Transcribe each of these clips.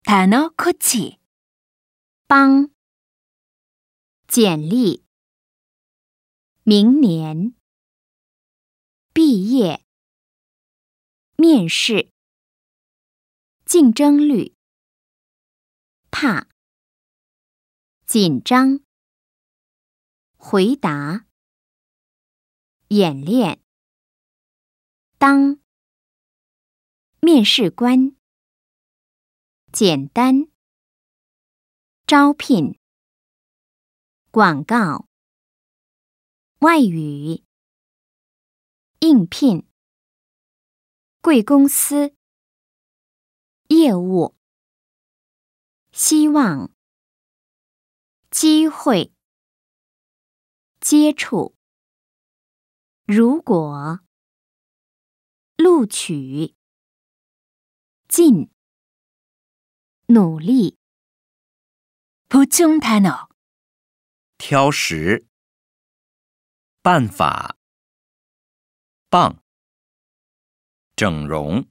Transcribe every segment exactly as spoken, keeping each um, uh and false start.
단어 코치 帮，简历，明年，毕业，面试，竞争率，怕，紧张，回答，演练，当，面试官，简单，招聘，广告，外语，应聘，贵公司，业务，希望，机会，接触，如果，录取，进，努力， 보충 단어 挑食，办法，棒，整容，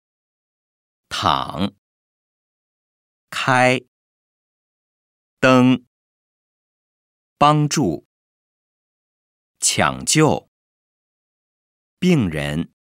躺，开，灯，帮助，抢救，病人。